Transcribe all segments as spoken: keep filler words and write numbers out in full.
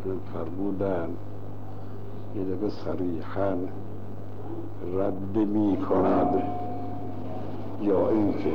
فرمودن یه دقیقه صریحاً رد می کند یا اینکه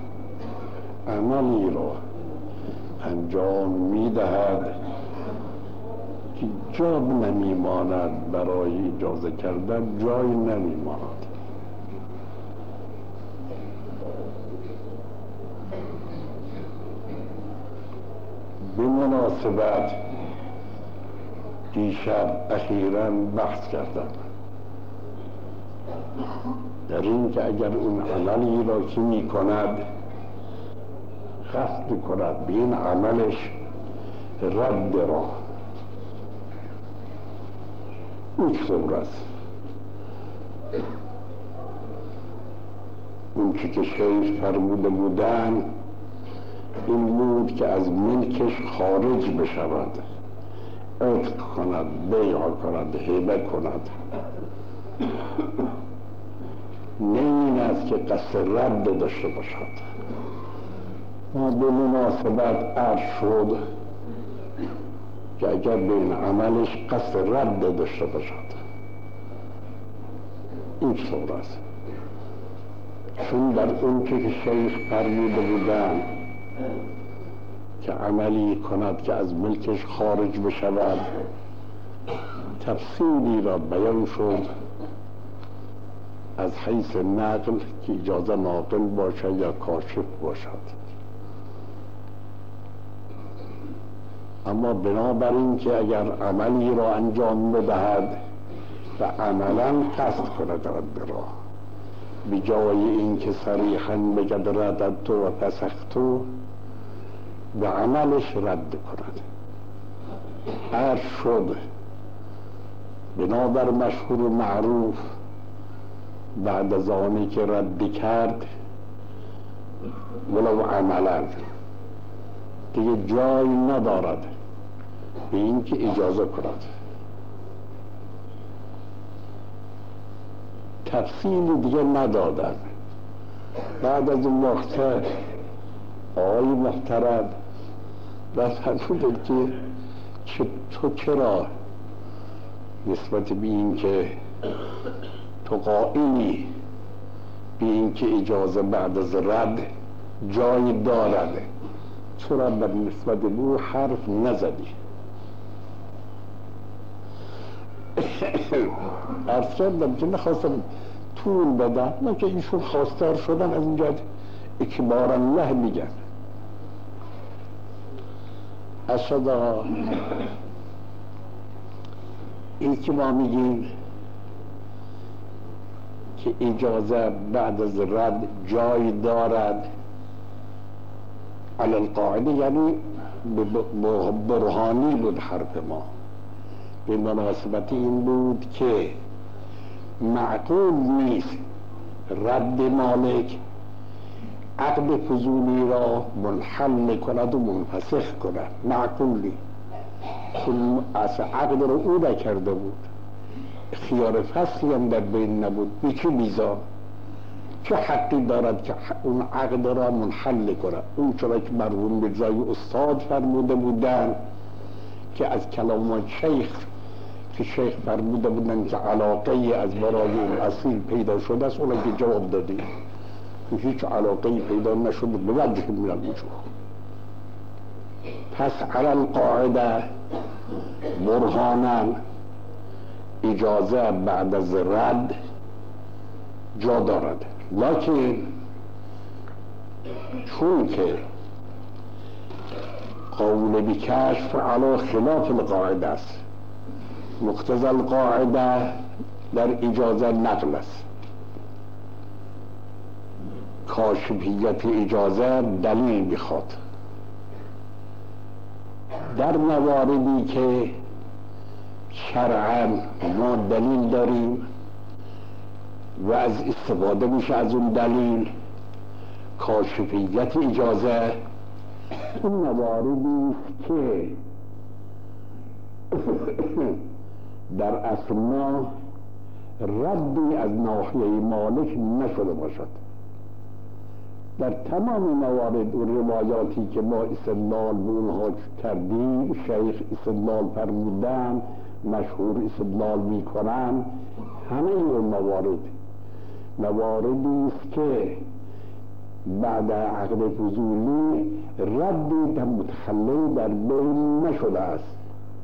عملی را انجام می دهد که جا نمی ماند برای اجازه کردن، جای نمی ماند. به مناسبت دیشب اخیراً بحث کردم در این که اگر اون عملی را که می کند قصد کند به این عملش رد را، این طور است. اون چی که شیخ فرموده بودن این بود که از ملکش خارج بشود، عتق کند، بیع کند، هبه کند. نه این است که قصد رد داشته باشد. ما به مناسبت عرض شد که اگر به این عملش قصد رد داشته باشد این طور است. چون در اون که شیخ فرموده بودن که عملی کند که از ملکش خارج بشود تفصیلی را بیان شد از حیث نقل که اجازه ناقل باشد یا کاشف باشد. اما بنابراین که اگر عملی را انجام بدهد و عملا قصد کند رد را، به جای این که صریحاً بگد رددت و فسخت به عملش رد کند. عرض شد بنابر مشهور و معروف بعد از آنی که رد کرد ولو عملا دیگه جای ندارد به این که اجازه کند. تفصیل دیگه ندادن. بعد از اون وقت آقای محترم رفتن بوده که تو چرا نسبت به این که تو قائلی به این که اجازه بعد از رد جای دارد چرا بر نسبت به او حرف نزدی؟ عرض کردم که نخواستم طول بدم، نه که ایشون خواستار شدن از اینجا اکبار الله میگن. اشدا این که ما میگیم که اجازه بعد از رد جای دارد علی القاعده، یعنی برهانی بود حرف ما. به مناسبت این بود که معقول نیست رد مالک عقد فضولی را منحل کند و منفسخ کند. معقول نیست، چون اصلا عقد را او نکرده بود، خیار فسخی هم در بین نبود. به چه میزان چه حقی دارد که اون عقد را منحل کند؟ اون چرا که مرحوم میرزای استاد فرموده بودن که از کلام شیخ که شیخ فرموده بودن که علاقه از برای اون اصیل پیدا شده است، اون که جواب دادی که هیچ علاقه پیدا نشده به وجه من الوجوه. پس علی القاعده برهانا اجازه بعد از رد جا دارد، لکن چون که قول بکشف علی خلاف القاعده است، مقتضی القاعده در اجازه نقل است، کاشفیت اجازه دلیل میخواد. در مواردی که شرعاً ما دلیل داریم و از استفاده میشه از اون دلیل کاشفیت اجازه، اون مواردی که در اصل ما ردی از ناحیه مالک نشده باشد، در تمام موارد و روایاتی که ما استدلال به اونها کردیم، شیخ استدلال فرمودن، مشهور استدلال میکنن، همه اون موارد مواردی است که بعد عقد فضولی ردی در متخلل در بین نشده است.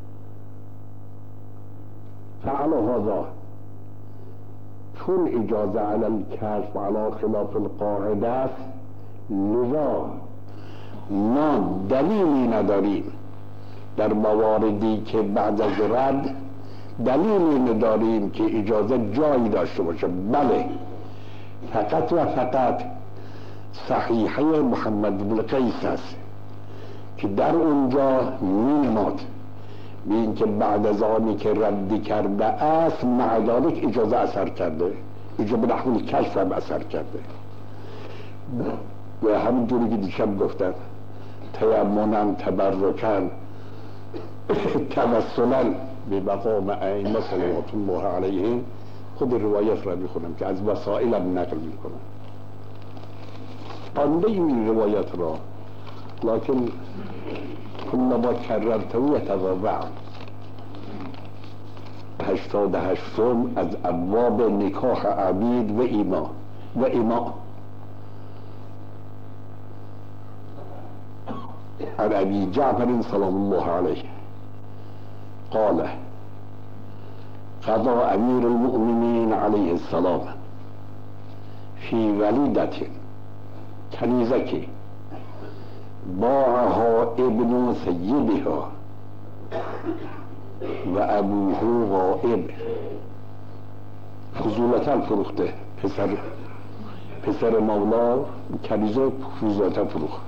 فعلا هذا چون اجازه علی الکشف علی خلاف القاعده است، لذا ما دلیلی نداریم در مواردی که بعد از رد دلیلی نداریم که اجازه جایی داشته باشه. بله، فقط و فقط صحیحه محمد بن قیس است که در اونجا می‌نماد به این که بعد از آنی که ردی کرده است معدالک اجازه اثر کرده، اجازه به نحو کشف هم اثر کرده. و همینجوری که دیشب گفتن تیمنا تبرکن توسلا به مقام ائمه صلوات الله علیهم، خود روایت را میخونم که از وسائلم نقل میکنم، آنده این روایت را، لکن كلما کررته یتضرع. هشتاد هشتم از ابواب نکاح عبید و ایما و ایما عن ابي جعفر سلام الله عليه قال قضى امير المؤمنين عليه السلام في وليدة کنیزکی باعها ابن سیدها و ابوه غائب، فضولتا فروخته، پسر پسر مولا کنیزه فضولتا فروخت.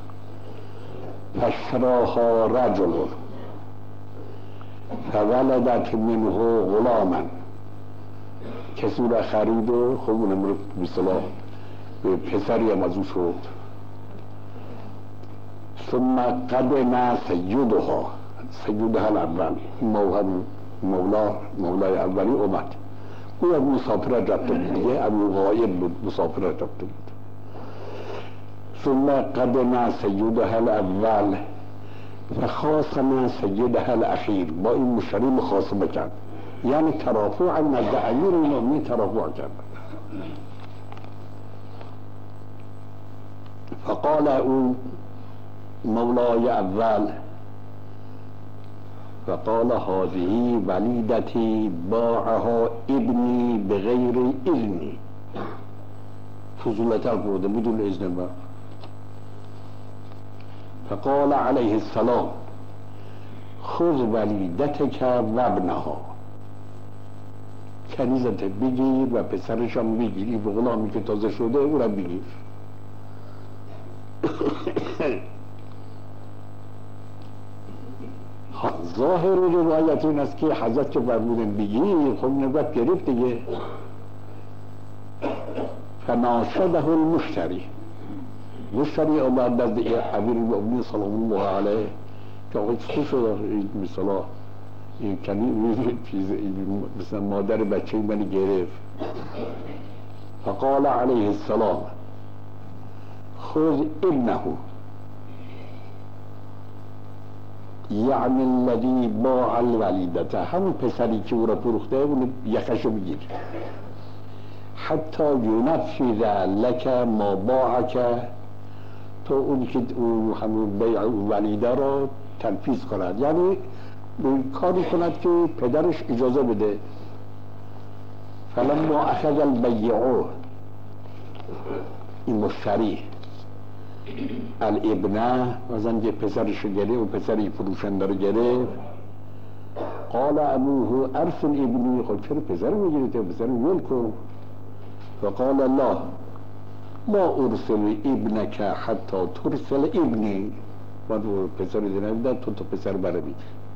فاشتراها رجل فولدت منه غلاما، کسی را خرید و خب اونم رو مثلا به پسری هم از او شد. ثم قدم سیدها، سیدها الاول، مولا مولای اولی اومد، او از مسافرت رفته بود دیگه، ابو غائب بود، مسافرت رفته بود. ثم قدم سیدها الاول فخاصم سیدها الاخیر، با این مشتری مخاصمه کرد، یعنی ترافع نزد امیر المؤمنین ترافع کرد. فقال او مولای اول، فقال هذه ولیدتی باعها ابنی بغیر اذنی، فضولتا برده بدون اذن من. فقال علیه السلام خذ ولیدتک و ابنها، کنیزت بگیر و پسرش هم بگیر، این غلامی که تازه شده او را بگیر. ظاهر روایت این است که حضرت که فرمودن بگیر، خب نوبت گرفت دیگه. فناشده المشتری، مشتری آمد نزد امیر المؤمنین سلام الله علیه که آقای چی شد مثلا این کنی مثلا مادر بچه منی گرفت. فقال علیه السلام خذ ابنه، یعنی الذی باع الولیدته، همون پسری که او را فروخته اون یخشو بگیر. حتی ینفذ لک ما باعک، تو اون که او همون بیع ولیده را تنفیذ کند، یعنی کاری کند که پدرش اجازه بده. فلما اخذ البیع، این مشتری الابنه وزن که پسرش گره و پسری فروشنده رو گره، قال ابوه ارسل ابنی، خود چرا پسر میگیری تو پسر ول کن. فقال لا لا ارسل ابنک حتی ترسل ابنی، من پسر دیدم تو تو پسر بره بید.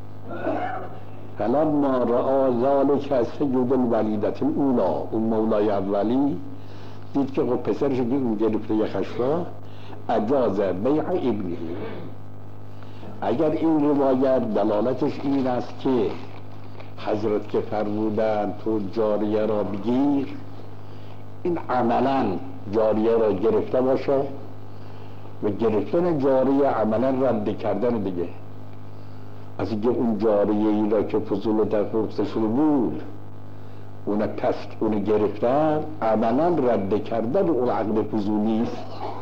فلما رأى ذلك سید الولیدة الاولا، اون مولای اولی دید که خود پسرش گرفته یخش را، اجاز بیع ابنی. اگر این روایت دلالتش این است که حضرت که فرمودن تو جاریه را بگیر، این عملا جاریه را گرفته باشه و گرفتن جاریه عملا رد کردن دیگه. از اینکه اون جاریه ای را که فضول تفرقه شده بود اون تست اون گرفتن عملا رد کردن اون عقل فضولی است.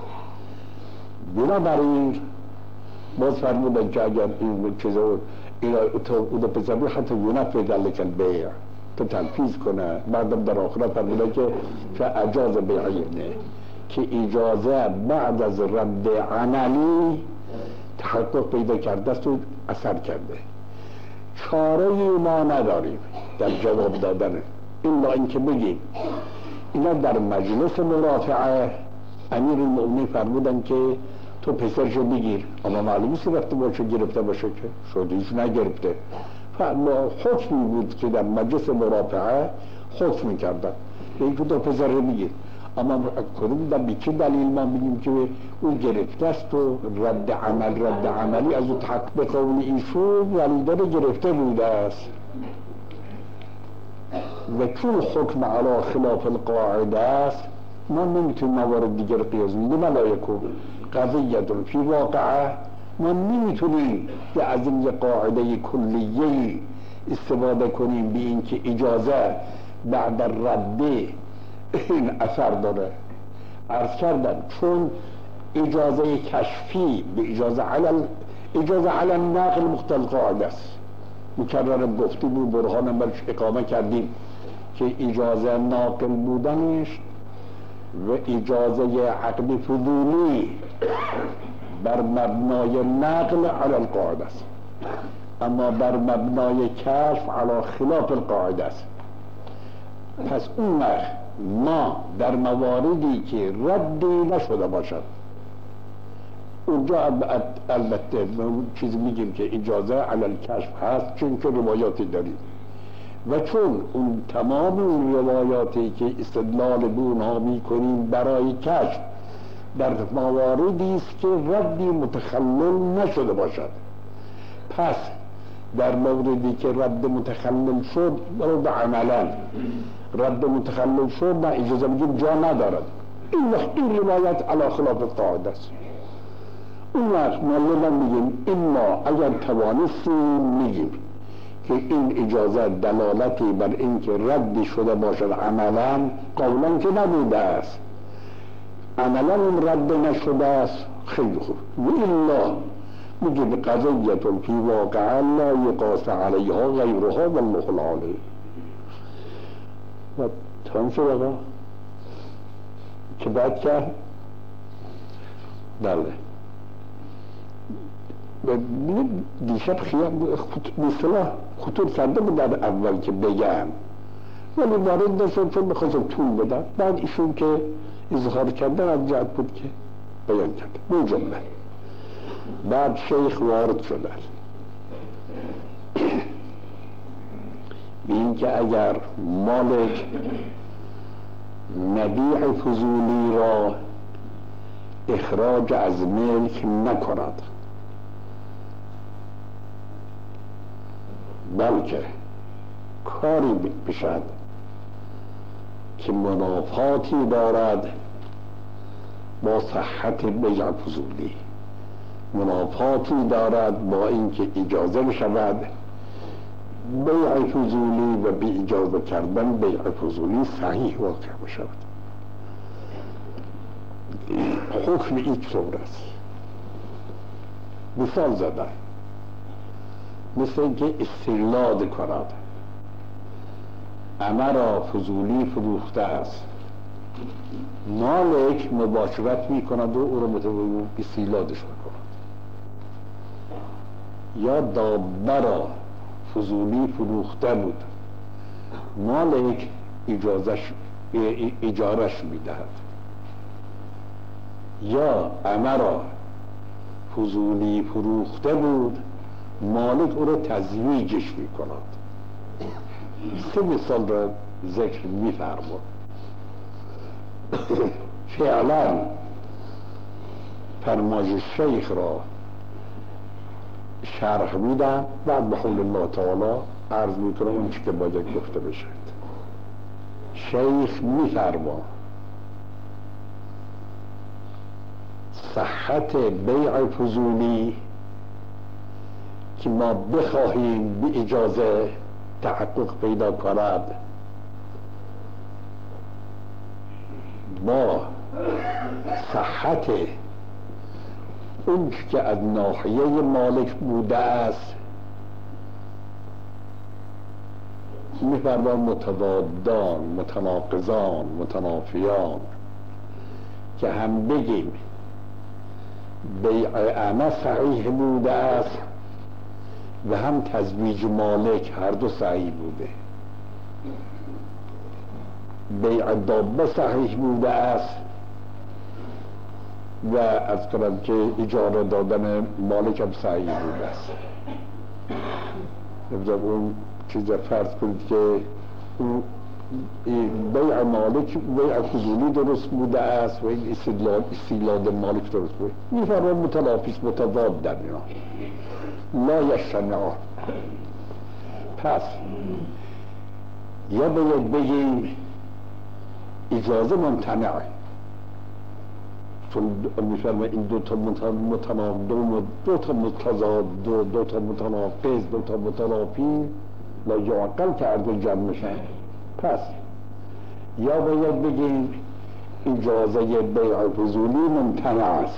بنابراین باز فرمودن که اگر این چیزا اینا اون پسر حتی ینفذ ذلک البیع تو تنفیذ کنه، بعدم در آخرت فرمودن که فاجاز بیعینه که اجازه بعد از رد عملی تحقق پیدا کرده است و اثر کرده. چاره ما نداریم در جواب دادن الا اینکه بگیم اینا در مجلس مرافعه امیر المؤمنین فرمودن که تو پسرشو بگیر، اما معلومی سی رفته باشه گرفته باشه که شدیش نگرفته. حکمی بود که در مجلس مرافعه حکم میکردن که این که تو پسر رو بگیر، اما کنون در بیچه دلیل ما بگیم که او گرفته است و رد عمل رد عملی از او تحقیق به قول ایشون ولیده رو گرفته بوده است و چون حکم علی خلاف القاعده است ما نمیتونیم موارد دیگر قیاس کنیم. ملائکه قضیه فی واقعه ما نمیتونیم که از این قاعده کلیه استفاده کنیم به این که اجازه بعد رد این اثر داره. عرض کردم چون اجازه کشفی به اجازه علل اجازه علل نقل مختل قاعده است. مکررم گفتیم و برهانم برش اقامه کردیم که اجازه ناقل بودنش و اجازه عقد فضولی بر مبنای نقل علی القاعده است، اما بر مبنای کشف علی خلاف القاعده است. پس اون وقت ما در مواردی که ردی نشده باشد اونجا البته چیزی میگیم که اجازه علی الکشف هست چون که روایاتی داریم و چون اون تمام اون روایاتی که استدلال به اونها میکنیم برای کشف در مواردی است که ردی متخلل نشده باشد، پس در موردی که رد متخلل شد رد عملا رد متخلل شد نه اجازه بگیم جا ندارد. این وقت این روایت علی خلاف قاعده است. اون وقت ما میگیم اما اگر توانستیم میگیم که این اجازه دلالتی بر این که ردی شده باشد عملا قولا که نبوده است، عملا اون رد نشده است، خیلی خوب. و الا میگه قضیه فی واقعا لا یقاس علیها غیرها والله العالی. و تمام شد آقا که بعد کرد بله دیشب خیام مثلا خطور کرده بود در اول که بگم ولی وارد نشد چون بخواستم طول بدم. بعد ایشون که اظهار کردن از جهت بود که بیان کرد این جمله. بعد شیخ وارد شدن به این که اگر مالک مبیع فضولی را اخراج از ملک نکند بلکه کاری بشد که منافاتی دارد با صحت بیع فضولی، منافاتی دارد با اینکه اجازه بشود بیع فضولی و بی اجازه کردن بیع فضولی صحیح واقع بشود. حکم این طور است. مثال زدن مثل اینکه استیلاد کند امر فضولی فروخته است، مالک مباشرت می کند و او را متوجه استیلادش میکند، یا دابه را فضولی فروخته بود مالک اجازش اجارش میدهد، یا امر را فضولی فروخته بود مالک او را تزویجش میکند. سه مثال را ذکر میفرماد. فعلا فرمای شیخ را شرح میدم بعد به حول الله تعالی عرض میکنم اون چی که باید گفته بشد. شیخ میفرما صحت بیع فضولی که ما بخواهیم به اجازه تحقق پیدا کند با صحت اون که از ناحیه مالک بوده است می‌فرماید متضادان، متناقضان، متنافیان، که هم بگیم بیع اعمه صحیح بوده است و هم تزویج مالک هر دو صحیح بوده. بیع دابه صحیح بوده است و از کنم که اجاره دادن مالک هم صحیح بوده است. اون چیز فرض کنید که بیع مالک بیع فضولی درست بوده است و این استدلال استدلال مالک درست بوده. می‌فرماید متنافی متضاد در اینا لا یجتمعان. پس یا باید بگیم اجازه ممتنعه، چون می‌فرماید این دو تا متناقض، دو تا متضاد، دو تا متناقض، دو تا متنافی لا یعقل کرده جمع میشن. پس یا باید بگیم اجازه بیع فضولی ممتنع است،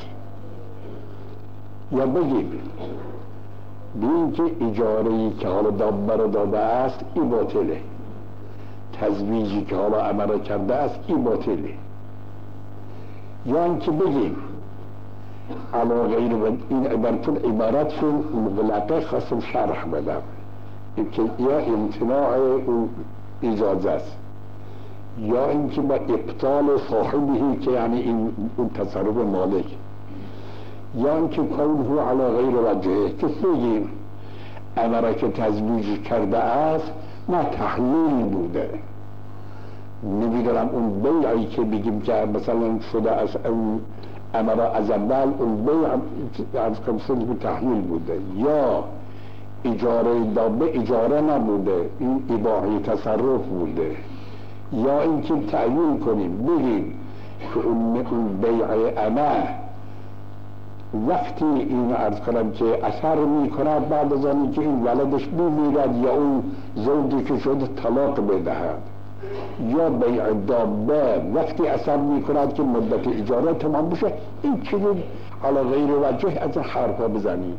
یا بگیم بگیم که اجاره‌ای که حالا دابه رو داده است این باطله، تزویجی که حالا عمل کرده است این باطله، یا اینکه بگیم علا غیر این عبارتون عبارتشون مغلقه خواستم شرح بدم که یا امتناع او اجازه است، یا اینکه با ابطال صاحبی که یعنی این اون تصرف مالک، یا اینکه کونه علی غیر وجهه که بگیم امره که تزویج کرده است نه تحلیل بوده. نمیدونم اون بیعی که بگیم که مثلا شده از اون امره از اول اون بیع از کمسل به تحلیل بوده، یا اجاره دابه اجاره نبوده، این اباحه تصرف بوده، یا اینکه تعیین کنیم بگیم که اون بیع امه وقتی این عرض کنم که اثر می کند بعد از آنی که این ولدش بمیرد یا اون زوجی که شده طلاق بدهد، یا بیع دابه وقتی اثر می کند که مدت اجاره تمام بشه. این چیزی علی غیر وجه از حرفا بزنیم.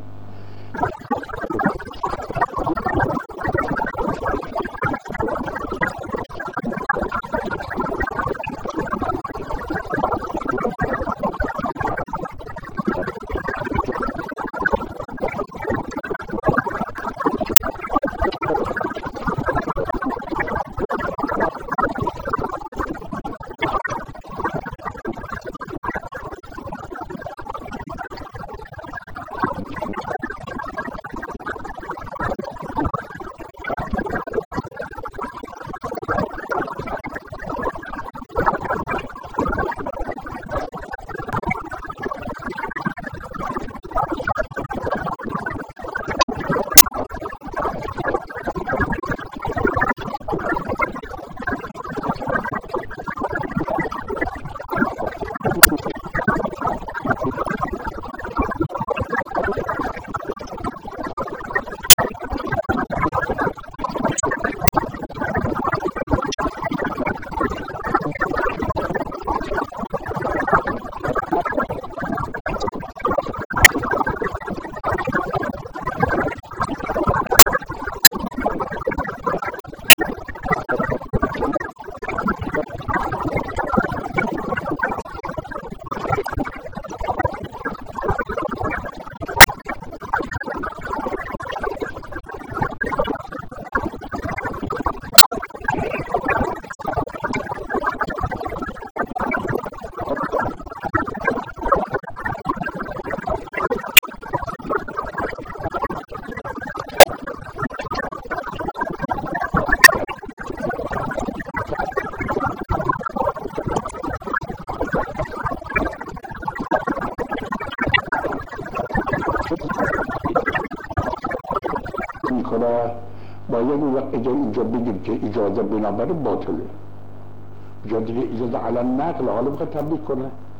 باید اون وقت اینجا بگیم که اجازه بنابرای باطله، جا دیگه اجازه علی نقل حالا بخواد تبدیل کنه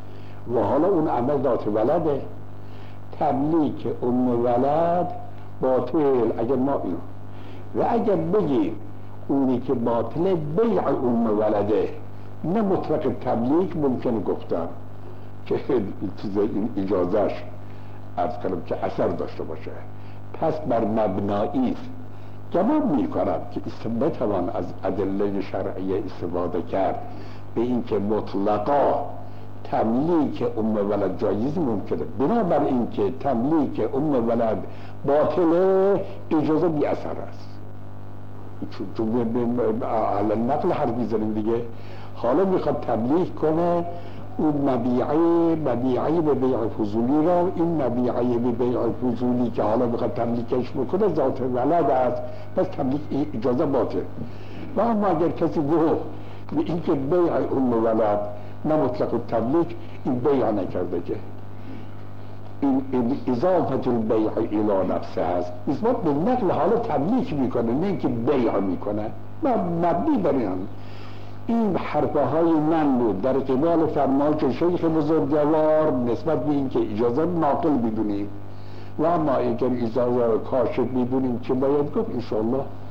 و حالا اون عمل ذات ولده. تملیک ام ولد باطل اگر ما اینو و اگر بگیم اونی که باطله بیع ام ولده، نه مطلق تملیک ممکنه گفتم که چیز این اجازهش عرض کنم که اثر داشته باشه. پس بر مبنایی است گمان می کنم که بتوان از ادله شرعیه استفاده کرد به این که مطلقا تملیک ام ولد جایز ممکنه. بنابر این که تملیک ام ولد باطله اجازه بی اثر است. چون على نقل حرف میزنیم دیگه. حالا میخواد تملیک کنه اون مبیعه مبیعه به بیع فضولی را، این مبیعه به بیع فضولی که حالا میخواد تملیکش بکنه ذات ولد است، پس تملیک اجازه باطل. و اما اگر کسی گفت به این که بیع ام ولد نه مطلق تملیک، این بیع نکرده که این, این اضافت البیع الى نفسه هست، اثبات به نقل حالا تملیک میکنه نه اینکه بیع میکنه. مبنی بر این این حرفه های من بود در قبال فرمایش شیخ بزرگوار نسبت به این که اجازه ناقل بدونیم و اما اگر اجازه کاشف بدونیم چه باید گفت انشاءالله